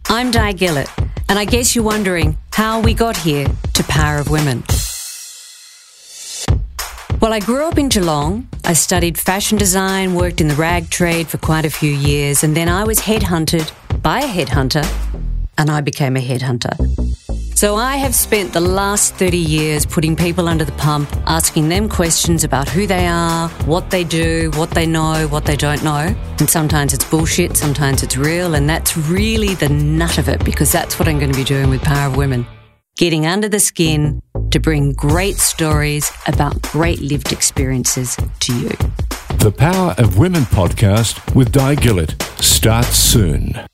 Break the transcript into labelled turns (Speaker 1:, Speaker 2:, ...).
Speaker 1: I'm Di Gillett, and I guess you're wondering how we got here to Power of Women. Well, I grew up in Geelong. I studied fashion design, worked in the rag trade for quite a few years, and then I was headhunted by a headhunter, and I became a headhunter. So I have spent the last 30 years putting people under the pump, asking them questions about who they are, what they do, what they know, what they don't know. And sometimes it's bullshit, sometimes it's real, and that's really the nut of it, because that's what I'm going to be doing with Power of Women. Getting under the skin to bring great stories about great lived experiences to you.
Speaker 2: The Power of Women podcast with Di Gillett starts soon.